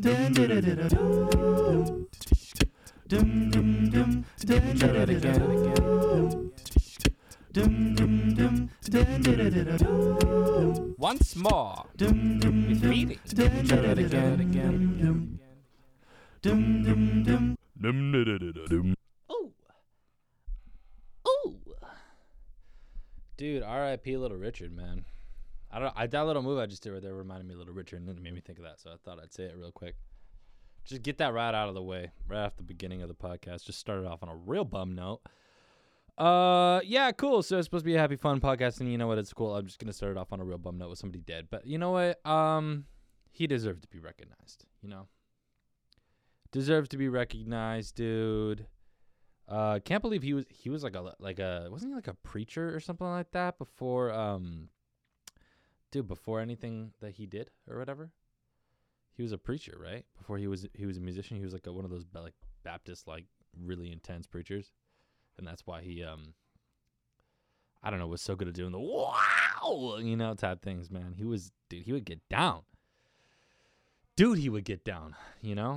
Once more with Phoebe. Oh. Oh. Dude, R.I.P. Little Richard, man. That little move I just did right there reminded me of Little Richard, and it made me think of that, so I thought I'd say it real quick. Just get that right out of the way, right off the beginning of the podcast. Just started off on a real bum note. Yeah, cool. So it's supposed to be a happy, fun podcast, and you know what? It's cool. I'm just gonna start it off on a real bum note with somebody dead. But you know what? He deserved to be recognized. You know, deserves to be recognized, dude. Can't believe he was like a wasn't he like a preacher or something like that before before anything that he did or whatever. He was a preacher, right? Before he was a musician. He was like one of those like Baptist like really intense preachers. And that's why he, I don't know, was so good at doing the wow, you know, type things, man. He would get down. Dude, he would get down, you know?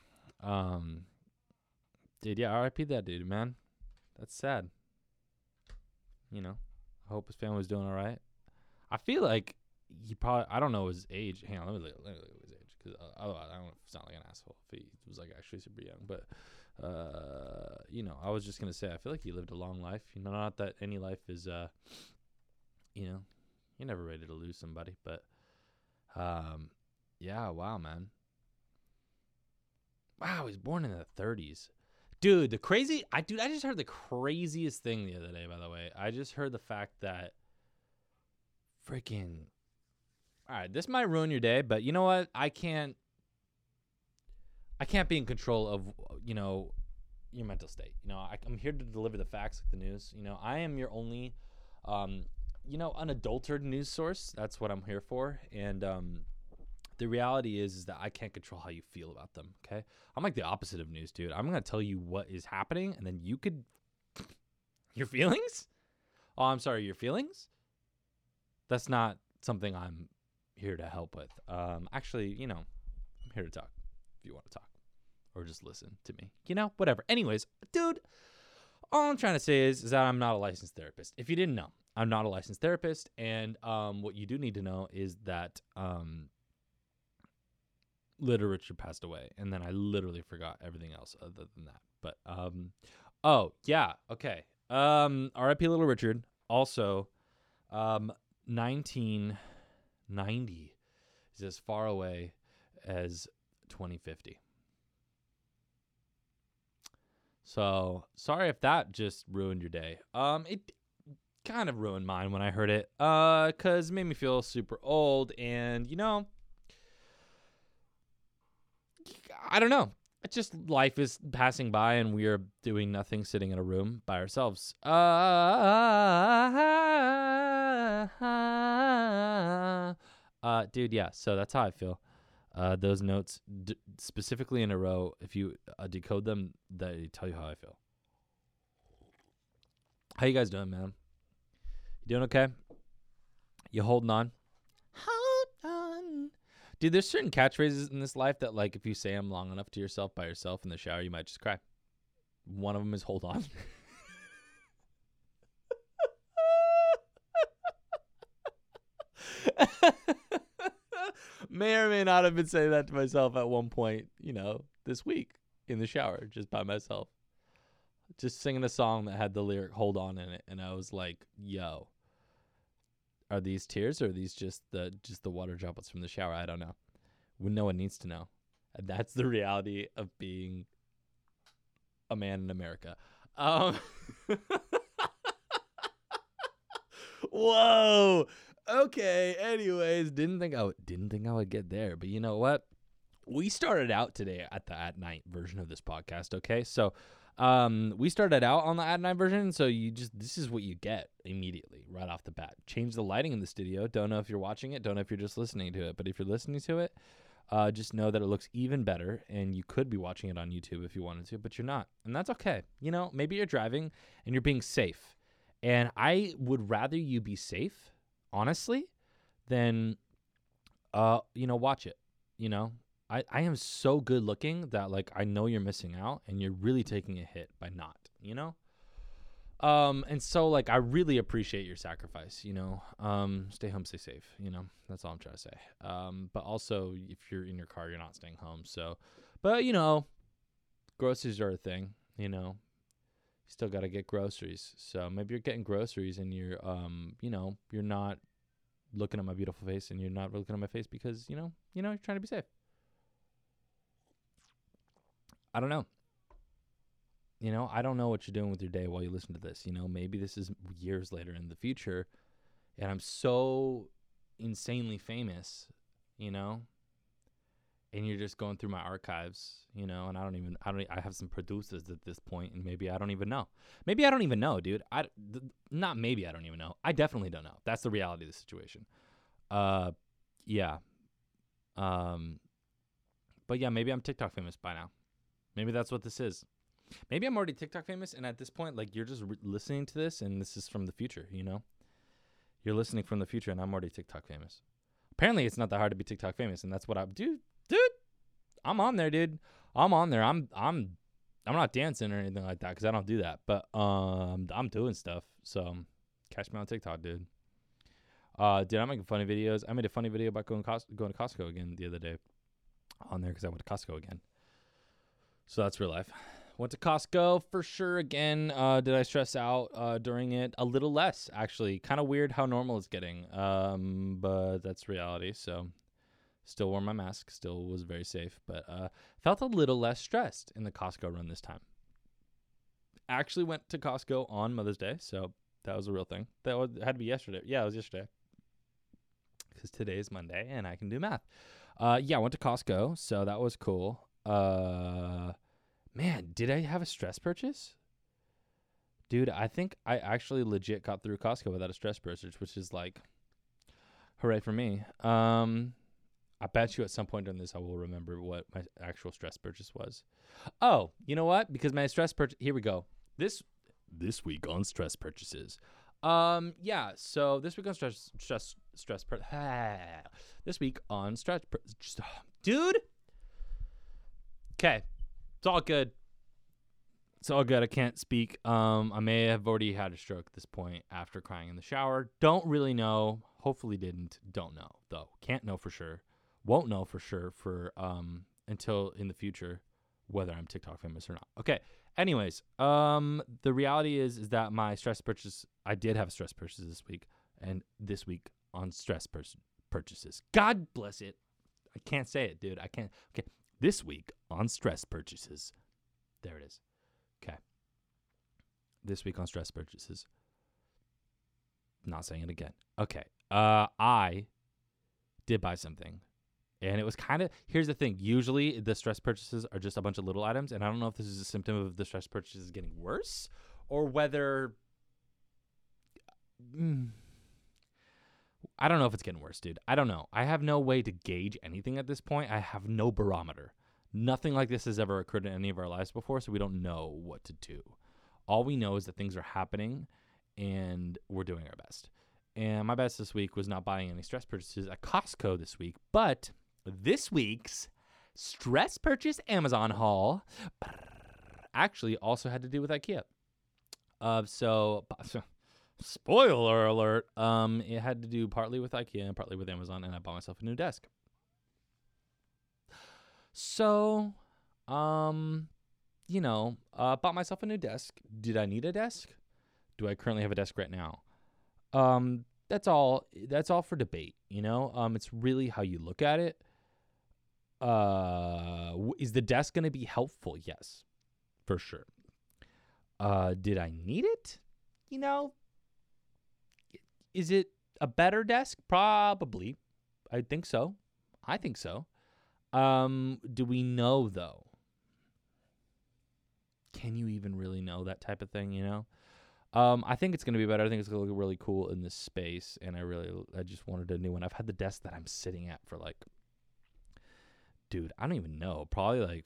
Dude, yeah, R.I.P. that dude, man. That's sad. You know, I hope his family was doing all right. I feel like he probably, I don't know his age. Hang on, let me look at his age. Because I don't want to sound like an asshole if he was like actually super young, but you know, I was just gonna say I feel like he lived a long life. You know, not that any life is you know, you're never ready to lose somebody, but yeah, wow, man. Wow, he was born in the 30s. Dude, I just heard the craziest thing the other day, by the way. I just heard the fact that freaking, all right, this might ruin your day, but you know what? I can't be in control of, you know, your mental state. You know, I'm here to deliver the facts, like the news. You know, I am your only, you know, unadulterated news source. That's what I'm here for. And the reality is that I can't control how you feel about them, okay? I'm like the opposite of news, dude. I'm going to tell you what is happening, and then you could... Your feelings? Oh, I'm sorry, your feelings? That's not something I'm here to help with. Actually, you know, I'm here to talk if you want to talk. Or just listen to me. You know, whatever. Anyways, dude, all I'm trying to say is that I'm not a licensed therapist. If you didn't know, I'm not a licensed therapist. And what you do need to know is that Little Richard passed away. And then I literally forgot everything else other than that. But, oh, yeah, okay. R.I.P. Little Richard. Also, 1990 is as far away as 2050. So, sorry if that just ruined your day. It kind of ruined mine when I heard it, because it made me feel super old, and, you know, I don't know. It's just life is passing by, and we are doing nothing, sitting in a room by ourselves. Dude, yeah, so that's how I feel. Those notes, specifically in a row, if you decode them, they tell you how I feel. How you guys doing, man? You doing okay? You holding on? Hold on. Dude, there's certain catchphrases in this life that, like, if you say them long enough to yourself by yourself in the shower, you might just cry. One of them is hold on. May or may not have been saying that to myself at one point, you know, this week in the shower, just by myself. Just singing a song that had the lyric hold on in it. And I was like, yo, are these tears or are these just the water droplets from the shower? I don't know. No one needs to know. And that's the reality of being a man in America. Whoa. Okay, anyways, didn't think I would get there, but you know what? We started out today at the at night version of this podcast, okay? So, we started out on the at night version, so this is what you get immediately right off the bat. Change the lighting in the studio. Don't know if you're watching it, don't know if you're just listening to it, but if you're listening to it, just know that it looks even better, and you could be watching it on YouTube if you wanted to, but you're not, and that's okay. You know, maybe you're driving and you're being safe, and I would rather you be safe, honestly, than, you know, watch it, you know? I am so good looking that like I know you're missing out and you're really taking a hit by not, you know? And so like I really appreciate your sacrifice, you know. Stay home, stay safe, you know. That's all I'm trying to say. But also if you're in your car, you're not staying home. So, but you know, groceries are a thing, you know. You still got to get groceries. So maybe you're getting groceries and you're you know, you're not looking at my beautiful face and you're not looking at my face because, you know, you're trying to be safe. I don't know. You know, I don't know what you're doing with your day while you listen to this. You know, maybe this is years later in the future and I'm so insanely famous, you know, and you're just going through my archives, you know, and I have some producers at this point and maybe I don't even know. Maybe I don't even know, dude. Not maybe I don't even know. I definitely don't know. That's the reality of the situation. Yeah. But yeah, maybe I'm TikTok famous by now. Maybe that's what this is. Maybe I'm already TikTok famous, and at this point, like, you're just listening to this, and this is from the future, you know? You're listening from the future, and I'm already TikTok famous. Apparently, it's not that hard to be TikTok famous, and that's what I do. Dude, I'm on there, dude. I'm on there. I'm not dancing or anything like that because I don't do that, but I'm doing stuff. So catch me on TikTok, dude. Dude, I'm making funny videos. I made a funny video about going to Costco again the other day on there because I went to Costco again. So that's real life. Went to Costco for sure again. Did I stress out during it? A little less, actually. Kind of weird how normal it's getting. But that's reality. So still wore my mask. Still was very safe. But felt a little less stressed in the Costco run this time. Actually went to Costco on Mother's Day. So that was a real thing. Had to be yesterday. Yeah, it was yesterday. Because today is Monday and I can do math. Yeah, I went to Costco. So that was cool. Man, did I have a stress purchase? Dude, I think I actually legit got through Costco without a stress purchase, which is like, hooray for me. I bet you at some point during this I will remember what my actual stress purchase was. Oh, you know what? Because my stress purchase, here we go. This week on stress purchases. Yeah, so this week on this week on stress dude. Okay. It's all good. It's all good. I can't speak. I may have already had a stroke at this point after crying in the shower. Don't really know. Hopefully didn't. Don't know though. Can't know for sure. Won't know for sure for until in the future whether I'm TikTok famous or not. Okay. Anyways, the reality is that my stress purchase, I did have a stress purchase this week, and this week on stress purchases. God bless it. I can't say it, dude. I can't. Okay. This week on stress purchases. There it is. Okay. This week on stress purchases. Not saying it again. Okay. I did buy something. And it was kind of, here's the thing. Usually the stress purchases are just a bunch of little items. And I don't know if this is a symptom of the stress purchases getting worse or whether, I don't know if it's getting worse, dude. I don't know. I have no way to gauge anything at this point. I have no barometer. Nothing like this has ever occurred in any of our lives before, so we don't know what to do. All we know is that things are happening, and we're doing our best. And my best this week was not buying any stress purchases at Costco this week, but this week's stress purchase Amazon haul actually also had to do with IKEA. So spoiler alert, it had to do partly with IKEA and partly with Amazon, and I bought myself a new desk. So, you know, bought myself a new desk. Did I need a desk? Do I currently have a desk right now? That's all for debate, you know? It's really how you look at it. Is the desk going to be helpful? Yes, for sure. Did I need it? You know, is it a better desk? Probably. I think so. Do we know though? Can you even really know that type of thing, you know? I think it's going to be better. I think it's going to look really cool in this space, and I just wanted a new one. I've had the desk that I'm sitting at for like, dude, I don't even know. Probably like,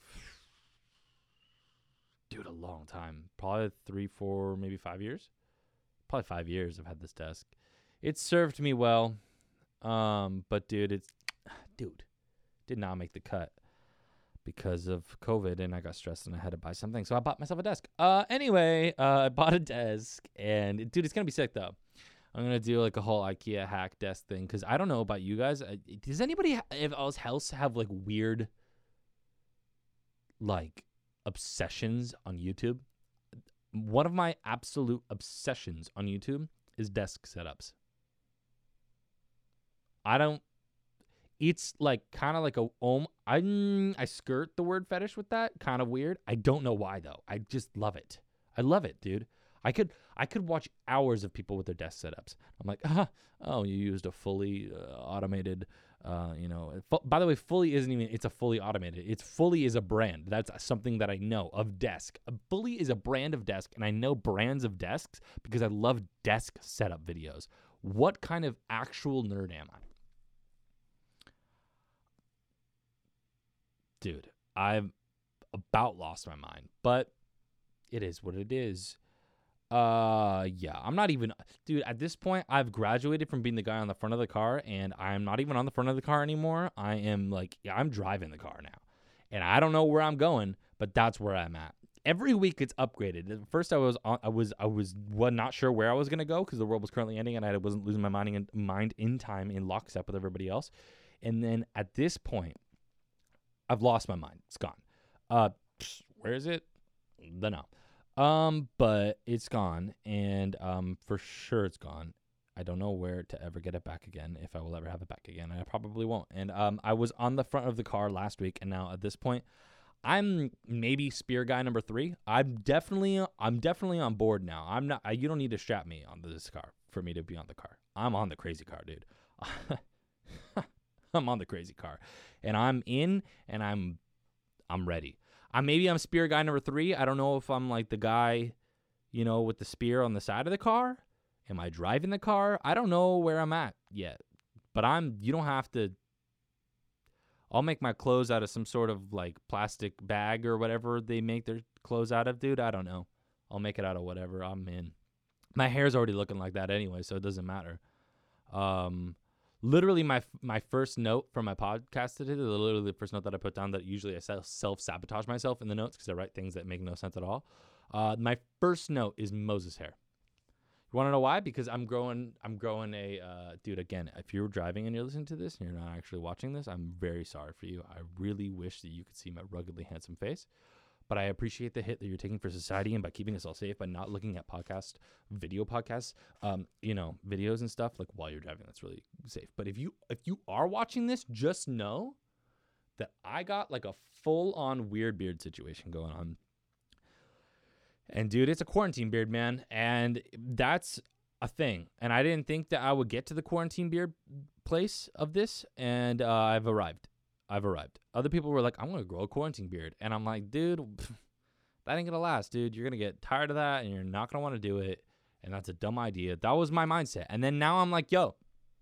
dude, a long time. Probably 3, 4, maybe 5 years. Probably 5 years I've had this desk. It's served me well. But dude, did not make the cut. because of COVID, and I got stressed and I had to buy something. So I bought myself a desk. Anyway, I bought a desk, and dude, it's going to be sick though. I'm going to do like a whole IKEA hack desk thing because I don't know about you guys. Does anybody else have like weird like obsessions on YouTube? One of my absolute obsessions on YouTube is desk setups. It's like kind of like I skirt the word fetish with that. Kind of weird. I don't know why though. I just love it. I love it, dude. I could watch hours of people with their desk setups. I'm like, oh, you used a fully automated, by the way, Fully isn't even, it's a fully automated. It's Fully is a brand. That's something that I know of desk. Fully is a brand of desk, and I know brands of desks because I love desk setup videos. What kind of actual nerd am I? Dude, I've about lost my mind, but it is what it is. Yeah, I'm not even, dude, at this point, I've graduated from being the guy on the front of the car, and I'm not even on the front of the car anymore. I am like, yeah, I'm driving the car now, and I don't know where I'm going, but that's where I'm at. Every week it's upgraded. At first I was not sure where I was going to go because the world was currently ending, and I wasn't losing my mind in time in lockstep with everybody else. And then at this point, I've lost my mind. It's gone. Where is it? Don't know. But it's gone, and for sure it's gone. I don't know where to ever get it back again, if I will ever have it back again. I probably won't. And I was on the front of the car last week, and now at this point, I'm maybe spear guy number 3. I'm definitely on board now. I'm not. You don't need to strap me on this car for me to be on the car. I'm on the crazy car, dude. I'm on the crazy car, and I'm in, and I'm ready. Maybe I'm spear guy number 3. I don't know if I'm like the guy, with the spear on the side of the car. Am I driving the car? I don't know where I'm at yet, but you don't have to. I'll make my clothes out of some sort of like plastic bag or whatever they make their clothes out of, dude. I don't know. I'll make it out of whatever. I'm in. My hair's already looking like that anyway, so it doesn't matter. Literally, my first note for my podcast today, literally the first note that I put down, that usually I self-sabotage myself in the notes because I write things that make no sense at all. My first note is Moses hair. You want to know why? Because I'm growing a, dude, again, if you're driving and you're listening to this and you're not actually watching this, I'm very sorry for you. I really wish that you could see my ruggedly handsome face. But I appreciate the hit that you're taking for society and by keeping us all safe, by not looking at video podcasts, videos and stuff like while you're driving. That's really safe. But if you are watching this, just know that I got like a full-on weird beard situation going on. And dude, it's a quarantine beard, man. And that's a thing. And I didn't think that I would get to the quarantine beard place of this. And I've arrived. Other people were like, I'm going to grow a quarantine beard. And I'm like, dude, that ain't going to last, dude. You're going to get tired of that, and you're not going to want to do it. And that's a dumb idea. That was my mindset. And then now I'm like, yo,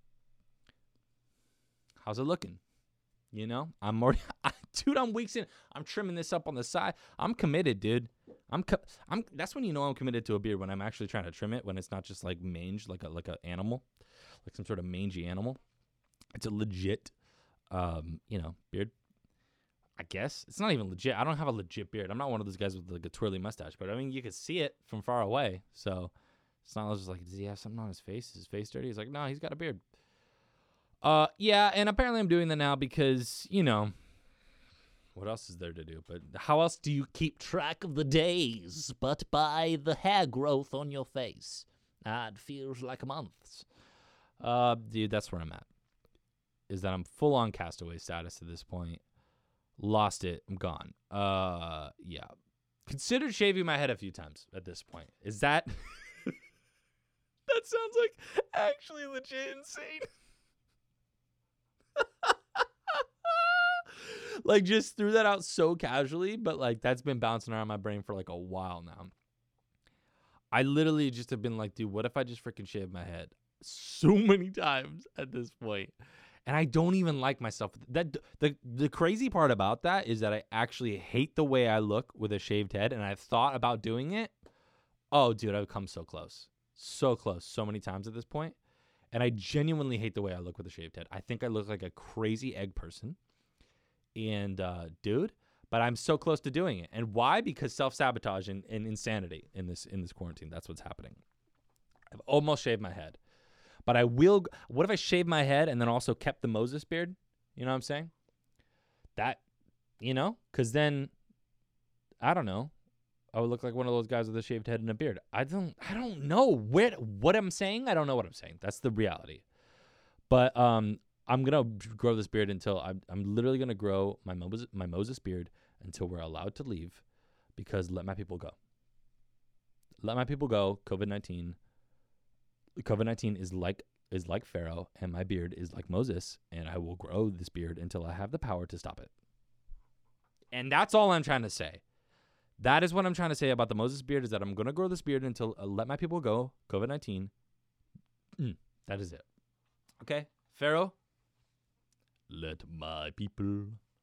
how's it looking? I'm already, dude, I'm weeks in. I'm trimming this up on the side. I'm committed, dude. That's when I'm committed to a beard, when I'm actually trying to trim it, when it's not just like mange, like a animal, like some sort of mangy animal. It's a legit beard. I guess it's not even legit. I don't have a legit beard. I'm not one of those guys with like a twirly mustache, but I mean, you could see it from far away. So it's not just like, does he have something on his face? Is his face dirty? He's like, no, he's got a beard. Yeah. And apparently I'm doing that now because, what else is there to do? But how else do you keep track of the days but by the hair growth on your face? It feels like months. Dude, that's where I'm at. Is that I'm full on castaway status at this point. Lost it. I'm gone. Yeah. Considered shaving my head a few times at this point. Is that that sounds like actually legit insane. Like, just threw that out so casually, but like that's been bouncing around my brain for like a while now. I literally just have been like, dude, what if I just freaking shaved my head so many times at this point? And I don't even like myself. That the crazy part about that is that I actually hate the way I look with a shaved head, and I've thought about doing it. Oh, dude, I've come so close. So close so many times at this point. And I genuinely hate the way I look with a shaved head. I think I look like a crazy egg person. And, dude, but I'm so close to doing it. And why? Because self-sabotage and insanity in this quarantine. That's what's happening. I've almost shaved my head. But I will. What if I shaved my head and then also kept the Moses beard? You know what I'm saying? That, because then, I don't know. I would look like one of those guys with a shaved head and a beard. I don't know what I'm saying. I don't know what I'm saying. That's the reality. But I'm gonna grow this beard until I'm literally gonna grow my Moses beard until we're allowed to leave, because let my people go. Let my people go. COVID-19 is like Pharaoh, and my beard is like Moses, and I will grow this beard until I have the power to stop it. And that's all I'm trying to say. That is what I'm trying to say about the Moses beard, is that I'm going to grow this beard until let my people go, COVID-19. That is it. Okay? Pharaoh, let my people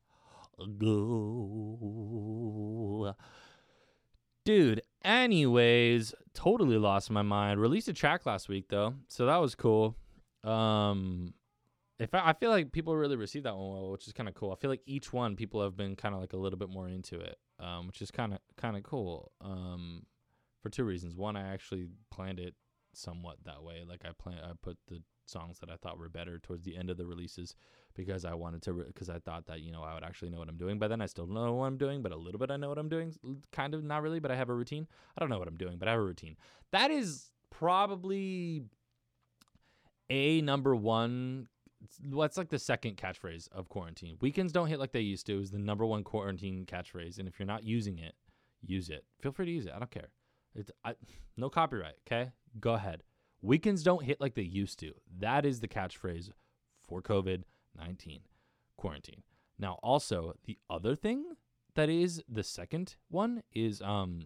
go. Dude, anyways, totally lost my mind. Released a track last week, though, so that was cool. I feel like people really received that one well, which is kind of cool. I feel like each one, people have been kind of like a little bit more into it, which is kind of cool, for two reasons. One, I actually planned it somewhat that way. Like I put the songs that I thought were better towards the end of the releases, because I wanted to, because I thought that, I would actually know what I'm doing. By then I still don't know what I'm doing, but a little bit I know what I'm doing. Kind of, not really, but I have a routine. I don't know what I'm doing, but I have a routine. That is probably a number one. What's like the second catchphrase of quarantine? Weekends don't hit like they used to is the number one quarantine catchphrase. And if you're not using it, use it. Feel free to use it. I don't care. No copyright. Okay, go ahead. Weekends don't hit like they used to. That is the catchphrase for COVID-19 quarantine. Now, also, the other thing that is the second one is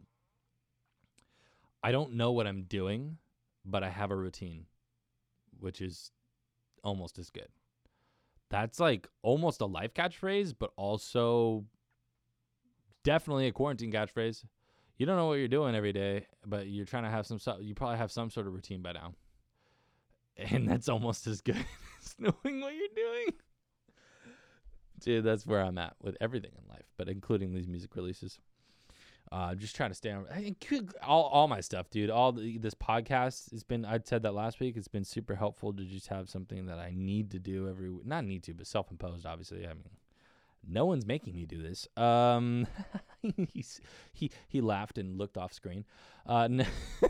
I don't know what I'm doing, but I have a routine, which is almost as good. That's like almost a life catchphrase, but also definitely a quarantine catchphrase. You don't know what you're doing every day, but you're trying to have you probably have some sort of routine by now. And that's almost as good as knowing what you're doing. Dude, that's where I'm at with everything in life, but including these music releases. Just trying to stay on all my stuff, dude. This podcast has been, I said that last week, it's been super helpful to just have something that I need to do every week. Not need to, but self-imposed, obviously. I mean, no one's making me do this. He laughed and looked off screen. No,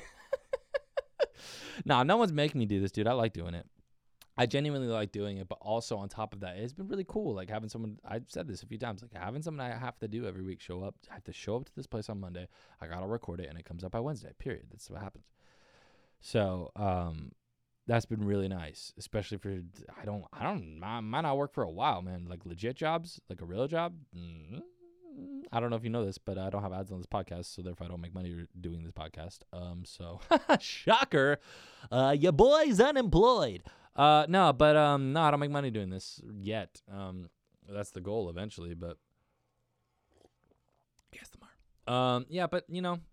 no one's making me do this, dude. I like doing it. I genuinely like doing it, but also on top of that, it's been really cool. Like having someone, I've said this a few times, like having something I have to do every week, show up. I have to show up to this place on Monday. I got to record it and it comes up by Wednesday, period. That's what happens. So, that's been really nice, especially for, I might not work for a while, man. Like legit jobs, like a real job. I don't know if you know this, but I don't have ads on this podcast, so therefore I don't make money doing this podcast. So shocker, your boy's unemployed. No, but no, I don't make money doing this yet. That's the goal eventually, but yes, yeah, but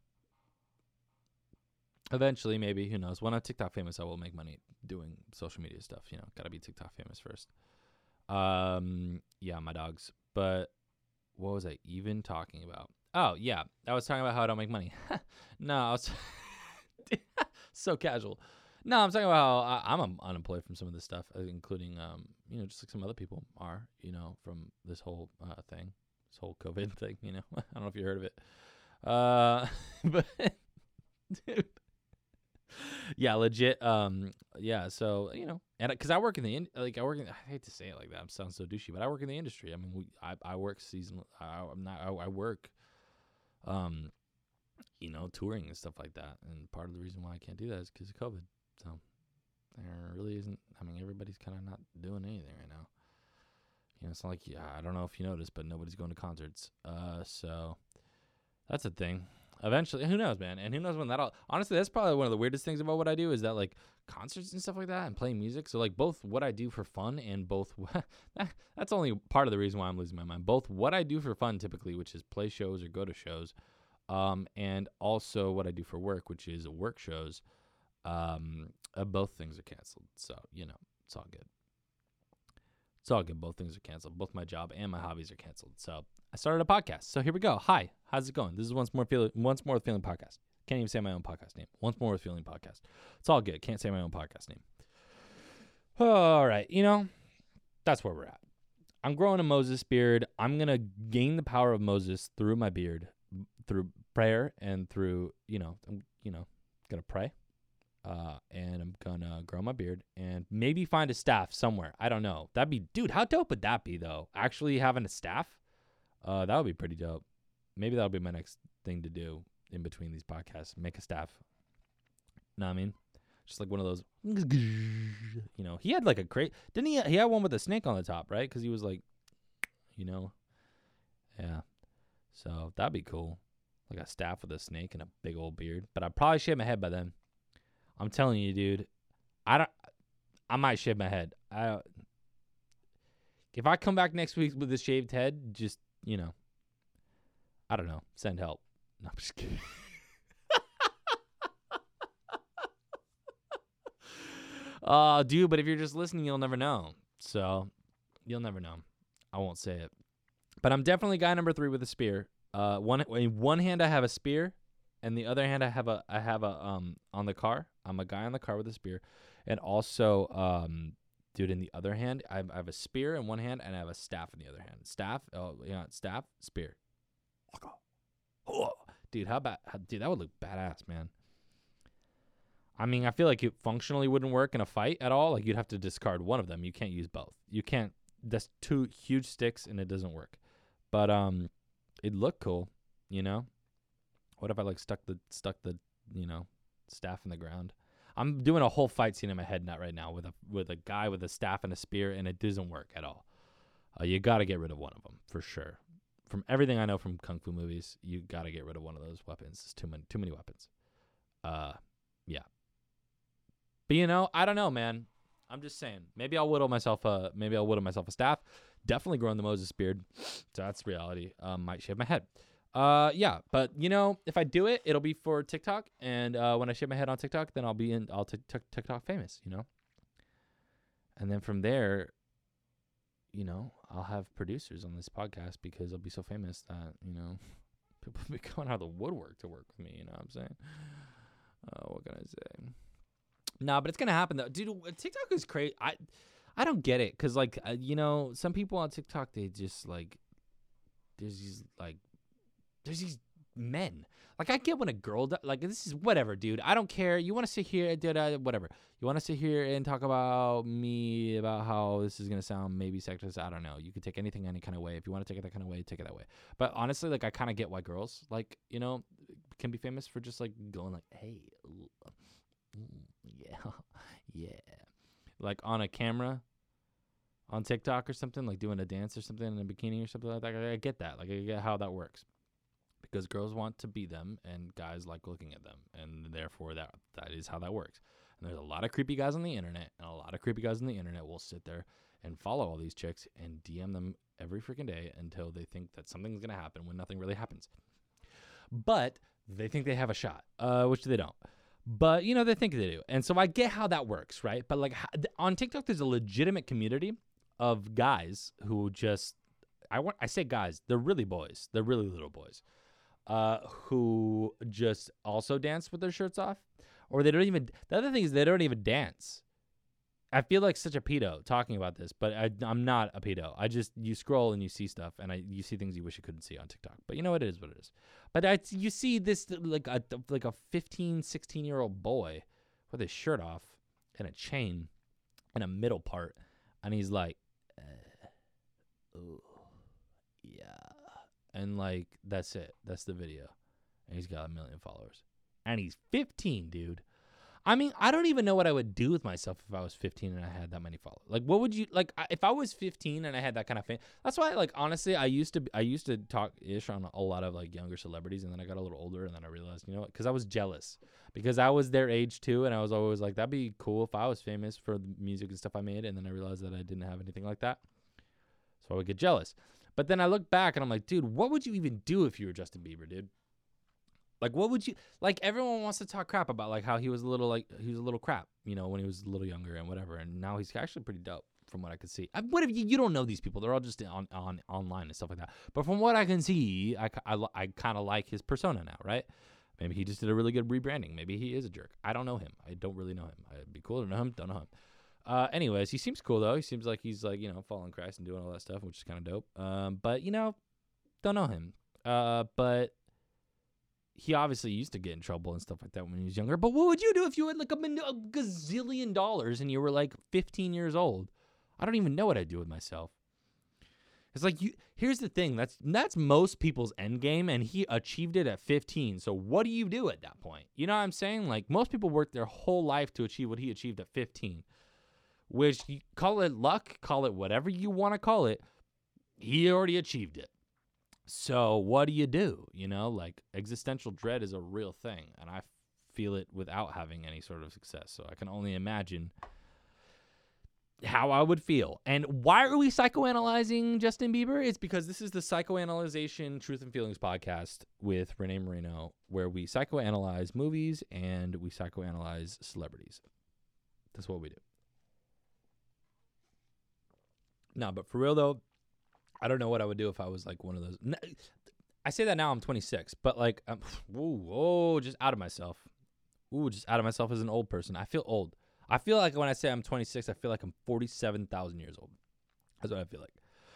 eventually maybe, who knows? When I'm TikTok famous, I will make money doing social media stuff. Gotta be TikTok famous first. Yeah, my dogs. But what was I even talking about? Oh yeah, I was talking about how I don't make money. No, I was so casual. No, I'm talking about how I'm unemployed from some of this stuff, including, just like some other people are, from this whole thing, this whole COVID thing, I don't know if you heard of it. But, dude, yeah, legit. Yeah, so, and because I work in the, I hate to say it like that, it sounds so douchey, but I work in the industry. I mean, I work seasonal, I work, touring and stuff like that. And part of the reason why I can't do that is because of COVID. So there really isn't. I mean, everybody's kind of not doing anything right now. It's not like, I don't know if you noticed, but nobody's going to concerts. So that's a thing. Eventually, who knows, man? And who knows when that'll. Honestly, that's probably one of the weirdest things about what I do is that like concerts and stuff like that and playing music. So like both what I do for fun and both that's only part of the reason why I'm losing my mind. Both what I do for fun typically, which is play shows or go to shows, and also what I do for work, which is work shows. Both things are canceled, so it's all good. It's all good. Both things are canceled. Both my job and my hobbies are canceled. So I started a podcast. So here we go. Hi, how's it going? This is Once More with Feeling podcast. Can't even say my own podcast name. Once More with Feeling podcast. It's all good. Can't say my own podcast name. All right. That's where we're at. I'm growing a Moses beard. I'm going to gain the power of Moses through my beard, through prayer and through, I'm going to pray. And I'm going to grow my beard and maybe find a staff somewhere. I don't know. Dude, how dope would that be, though? Actually having a staff? That would be pretty dope. Maybe that'll be my next thing to do in between these podcasts. Make a staff. Know what I mean? Just like one of those, he had like a crate. Didn't he? He had one with a snake on the top, right? Because he was like, yeah. So that'd be cool. Like a staff with a snake and a big old beard. But I'd probably shave my head by then. I'm telling you, dude. I might shave my head. If I come back next week with a shaved head, just, I don't know. Send help. No, I'm just kidding. Dude, but if you're just listening, you'll never know. So, you'll never know. I won't say it. But I'm definitely guy number 3 with a spear. In one hand I have a spear, and the other hand I have a on the car. I'm a guy on the car with a spear, and also dude, in the other hand I have a spear in one hand and I have a staff in the other hand. Staff, staff, spear. Dude, dude, that would look badass, man. I mean, I feel like it functionally wouldn't work in a fight at all. Like, you'd have to discard one of them. You can't use both. You can't. That's 2 huge sticks, and it doesn't work. But it'd look cool, What if I stuck the staff in the ground? I'm doing a whole fight scene in my head right now with a guy with a staff and a spear, and it doesn't work at all. You got to get rid of one of them for sure. From everything I know from kung fu movies, you got to get rid of one of those weapons. It's too many weapons. Yeah. But I don't know, man. I'm just saying. Maybe I'll whittle myself a staff. Definitely growing the Moses beard. So that's reality. Might shave my head. Yeah, but if I do it, it'll be for TikTok, and when I shave my head on TikTok, then I'll TikTok famous, And then from there, I'll have producers on this podcast because I'll be so famous that, people will be going out of the woodwork to work with me, you know what I'm saying? What can I say? Nah, but it's gonna happen though, dude. TikTok is crazy. I don't get it, cause some people on TikTok, they just there's these men. Like, I get when a girl this is whatever, dude. I don't care. You want to sit here, whatever. You want to sit here and talk about me about how this is gonna sound maybe sexist. I don't know. You can take anything any kind of way. If you want to take it that kind of way, take it that way. But honestly, I kind of get why girls can be famous for just going hey. Yeah. Like on a camera on TikTok or something, like doing a dance or something in a bikini or something like that. I get that. I get how that works. Because girls want to be them and guys like looking at them. And therefore that is how that works. And there's a lot of creepy guys on the internet. And a lot of creepy guys on the internet will sit there and follow all these chicks and DM them every freaking day until they think that something's going to happen when nothing really happens. But they think they have a shot, which they don't. But, they think they do. And so I get how that works, right? But, on TikTok, there's a legitimate community of guys who just, I say guys, they're really boys. They're really little boys who just also dance with their shirts off. Or they don't even, the other thing is they don't even dance. I feel like such a pedo talking about this, but I'm not a pedo. You scroll and you see stuff, and you see things you wish you couldn't see on TikTok. But it is what it is. But you see this like a 15, 16-year-old boy with his shirt off and a chain and a middle part, and he's like, oh, yeah. And that's it. That's the video. And he's got 1 million followers. And he's 15, dude. I mean, I don't even know what I would do with myself if I was 15 and I had that many followers. What would you if I was 15 and I had that kind of fame? That's why, honestly, I used to talk ish on a lot of younger celebrities, and then I got a little older, and then I realized, because I was jealous because I was their age too, and I was always like, that'd be cool if I was famous for the music and stuff I made, and then I realized that I didn't have anything like that, so I would get jealous. But then I look back and I'm like, dude, what would you even do if you were Justin Bieber, dude? What would you, everyone wants to talk crap about, how he was a little crap, when he was a little younger and whatever. And now he's actually pretty dope. from what I could see. What if you don't know these people? They're all just on online and stuff like that. But from what I can see, I kind of like his persona now, right? Maybe he just did a really good rebranding. Maybe he is a jerk. I don't know him. I don't really know him. It'd be cool to know him. Don't know him. Anyways, he seems cool though. He seems like he's like, following Christ and doing all that stuff, which is kind of dope. But don't know him. But he obviously used to get in trouble and stuff like that when he was younger. But what would you do if you had like a gazillion dollars and you were like 15 years old? I don't even know what I'd do with myself. It's like, here's the thing. That's most people's end game, and he achieved it at 15. So what do you do at that point? You know what I'm saying? Like, most people work their whole life to achieve what he achieved at 15, which, you call it luck, call it whatever you want to call it. He already achieved it. So what do you do? Like, existential dread is a real thing, and I feel it without having any sort of success. So I can only imagine how I would feel. And why are we psychoanalyzing Justin Bieber? It's because this is the Psychoanalyzation Truth and Feelings podcast with Renee Moreno, where we psychoanalyze movies and we psychoanalyze celebrities. That's what we do. No, but for real though, I don't know what I would do if I was like one of those. I say that now, I'm 26, but like, just out of myself. Just out of myself as an old person. I feel old. I feel like when I say I'm 26, I feel like I'm 47,000 years old. That's what I feel like.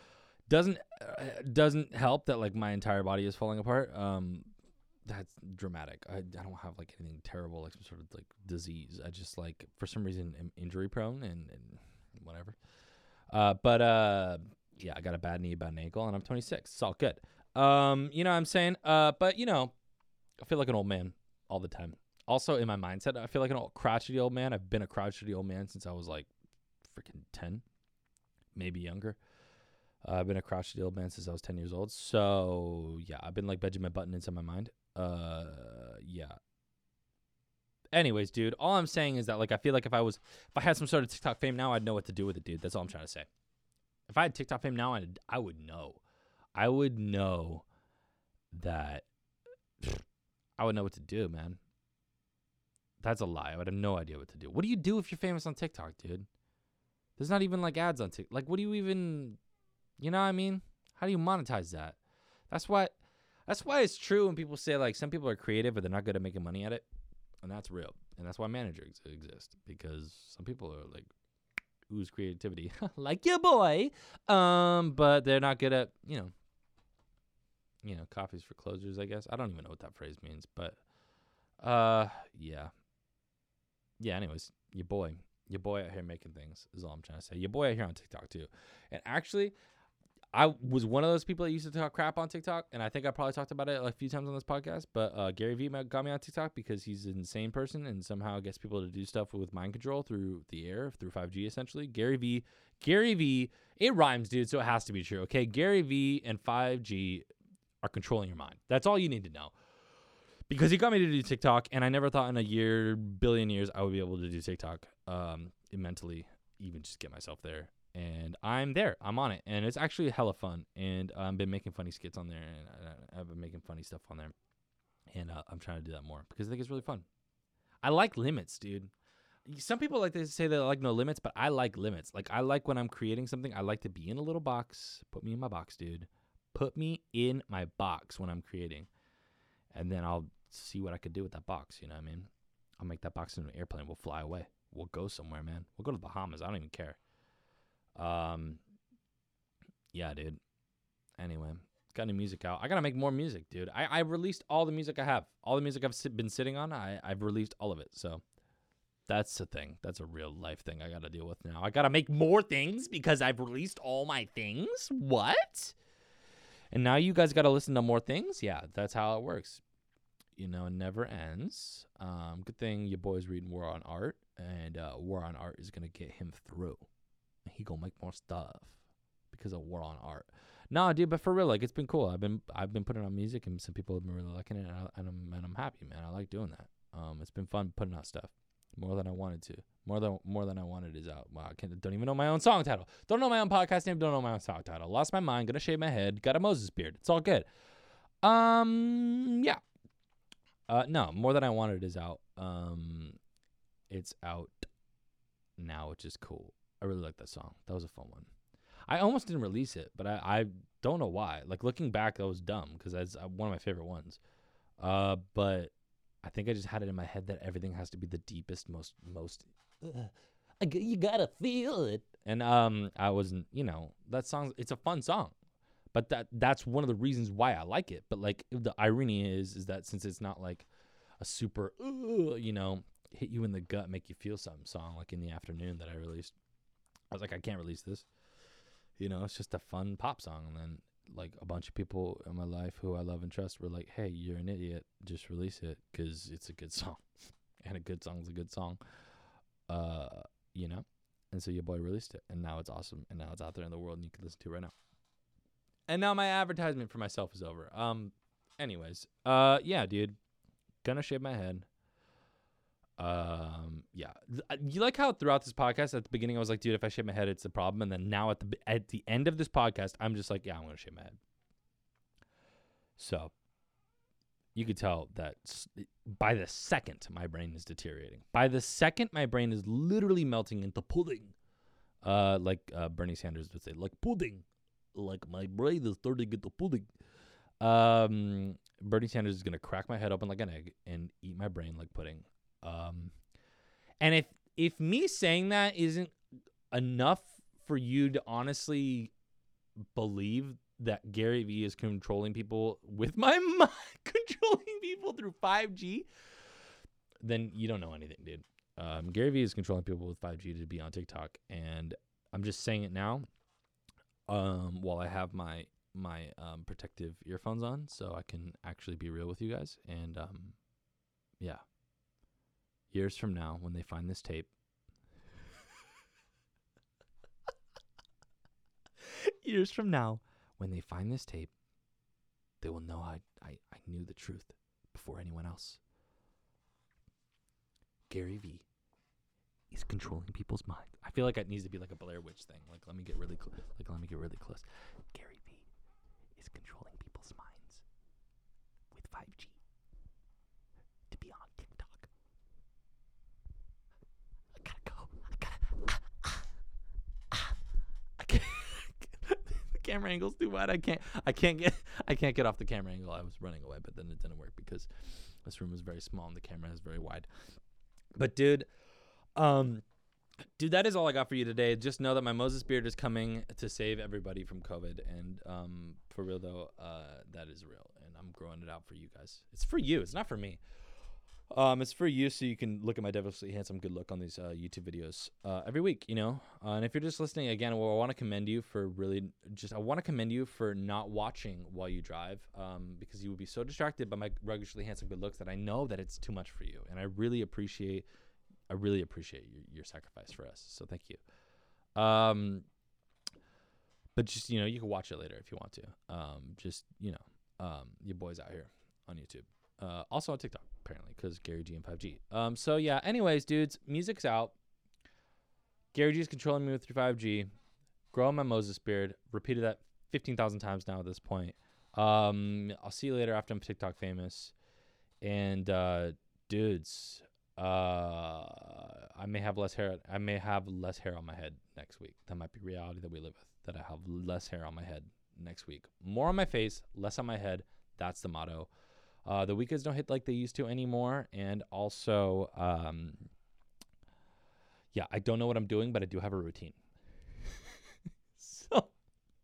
Doesn't help that like my entire body is falling apart. That's dramatic. I don't have like anything terrible, like some sort of like disease. I just like for some reason am injury prone and whatever. Yeah, I got a bad knee, bad ankle, and I'm 26. It's all good. You know what I'm saying? But I feel like an old man all the time. Also, in my mindset, I feel like an old crotchety old man. I've been a crotchety old man since I was like freaking 10, maybe younger. I've been a crotchety old man since I was 10 years old. So, yeah, I've been like Benjamin Button inside my mind. Yeah. Anyways, dude, all I'm saying is that like I feel like if I had some sort of TikTok fame now, I'd know what to do with it, dude. That's all I'm trying to say. If I had TikTok fame now, I would know. I would know that I would know what to do, man. That's a lie. I would have no idea what to do. What do you do if you're famous on TikTok, dude? There's not even like ads on TikTok. Like, what do you even, you know what I mean? How do you monetize that? That's why it's true when people say like some people are creative but they're not good at making money at it. And that's real. And that's why managers exist, because some people are like ooze creativity like your boy. But they're not good at, coffees for closers, I guess. I don't even know what that phrase means, but yeah. Yeah, anyways, your boy out here making things is all I'm trying to say. Your boy out here on TikTok too. And actually, I was one of those people that used to talk crap on TikTok, and I think I probably talked about it like a few times on this podcast, but Gary Vee got me on TikTok because he's an insane person and somehow gets people to do stuff with mind control through the air, through 5G essentially. Gary Vee, it rhymes, dude, so it has to be true, okay? Gary Vee and 5G are controlling your mind. That's all you need to know. Because he got me to do TikTok, and I never thought in a billion years I would be able to do TikTok mentally, even just get myself there. And I'm there. I'm on it. And it's actually hella fun. And I've been making funny skits on there, and I've been making funny stuff on there. And I'm trying to do that more because I think it's really fun. I like limits, dude. Some people like to say they like no limits, but I like limits. Like, I like when I'm creating something, I like to be in a little box. Put me in my box, dude. Put me in my box when I'm creating. And then I'll see what I could do with that box, you know what I mean? I'll make that box into an airplane. We'll fly away. We'll go somewhere, man. We'll go to the Bahamas. I don't even care. Yeah, dude. Anyway, got new music out. I gotta make more music, dude. I released all the music I have. All the music I've been sitting on, I've released all of it. So that's a thing. That's a real life thing I gotta deal with now. I gotta make more things because I've released all my things? What? And now you guys gotta listen to more things? Yeah, that's how it works. It never ends. Good thing your boy's reading War on Art, and War on Art is gonna get him through. He gonna make more stuff because of War on Art. No, dude, but for real, like, it's been cool. I've been putting on music, and some people have been really liking it, and I'm happy, man. I like doing that. It's been fun putting out stuff more than I wanted to. More than I wanted is out. Wow, don't even know my own song title. Don't know my own podcast name. Don't know my own song title. Lost my mind. Gonna shave my head. Got a Moses beard. It's all good. Yeah. No, More Than I Wanted is out. It's out now, which is cool. I really like that song. That was a fun one. I almost didn't release it, but I don't know why. Like, looking back, that was dumb because that's one of my favorite ones. But I think I just had it in my head that everything has to be the deepest, most. You gotta feel it. And I wasn't. That song. It's a fun song, but that's one of the reasons why I like it. But like the irony is that since it's not like a super, hit you in the gut, make you feel something song like In the Afternoon that I released, I was like, I can't release this. It's just a fun pop song. And then like a bunch of people in my life who I love and trust were like, hey, you're an idiot. Just release it because it's a good song. And a good song is a good song. And so your boy released it. And now it's awesome. And now it's out there in the world and you can listen to it right now. And now my advertisement for myself is over. Anyways, yeah, dude. Gonna shave my head. Yeah. You like how throughout this podcast at the beginning I was like, dude, if I shave my head, it's a problem. And then now at the end of this podcast, I'm just like, yeah, I'm gonna shave my head. So you could tell that by the second my brain is deteriorating. By the second my brain is literally melting into pudding. Like Bernie Sanders would say, like pudding. Like my brain is starting into pudding. Bernie Sanders is gonna crack my head open like an egg and eat my brain like pudding. And if me saying that isn't enough for you to honestly believe that Gary Vee is controlling people with my mind, controlling people through 5G, then you don't know anything, dude. Gary Vee is controlling people with 5G to be on TikTok, and I'm just saying it now, while I have my protective earphones on, so I can actually be real with you guys. And yeah. Years from now, when they find this tape, years from now, when they find this tape, they will know I knew the truth before anyone else. Gary Vee is controlling people's minds. I feel like it needs to be like a Blair Witch thing. Like, let me get really close. Gary Vee is controlling people's minds with 5G to be on TikTok. Camera angle's too wide. I can't get off the camera angle. I was running away, but then it didn't work because this room is very small and the camera is very wide. But dude, that is all I got for you today. Just know that my Moses beard is coming to save everybody from COVID, and for real though, that is real, and I'm growing it out for you guys. It's for you. It's not for me. It's for you, so you can look at my devilishly handsome good look on these YouTube videos every week, and if you're just listening again, well, I want to commend you for not watching while you drive, because you would be so distracted by my ruggedly handsome good looks that I know that it's too much for you, and I really appreciate your sacrifice for us. So thank you. But just you can watch it later if you want to. Your boy's out here on YouTube. Also on TikTok, apparently, because Gary G and 5G. So yeah, anyways, dudes, music's out. Gary G's controlling me with 5G. Growing my Moses beard. Repeated that 15,000 times now at this point. I'll see you later after I'm TikTok famous. And dudes, I may have less hair. I may have less hair on my head next week. That might be reality that we live with. That I have less hair on my head next week. More on my face, less on my head. That's the motto. The weekends don't hit like they used to anymore. And also, yeah, I don't know what I'm doing, but I do have a routine. So,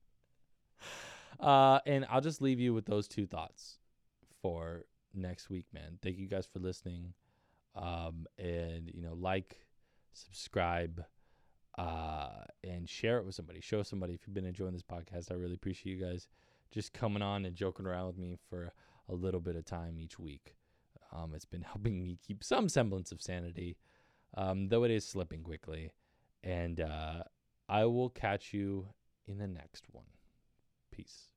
and I'll just leave you with those two thoughts for next week, man. Thank you guys for listening. And, like, subscribe, and share it with somebody. Show somebody if you've been enjoying this podcast. I really appreciate you guys just coming on and joking around with me for a little bit of time each week. It's been helping me keep some semblance of sanity, though it is slipping quickly. And I will catch you in the next one. Peace.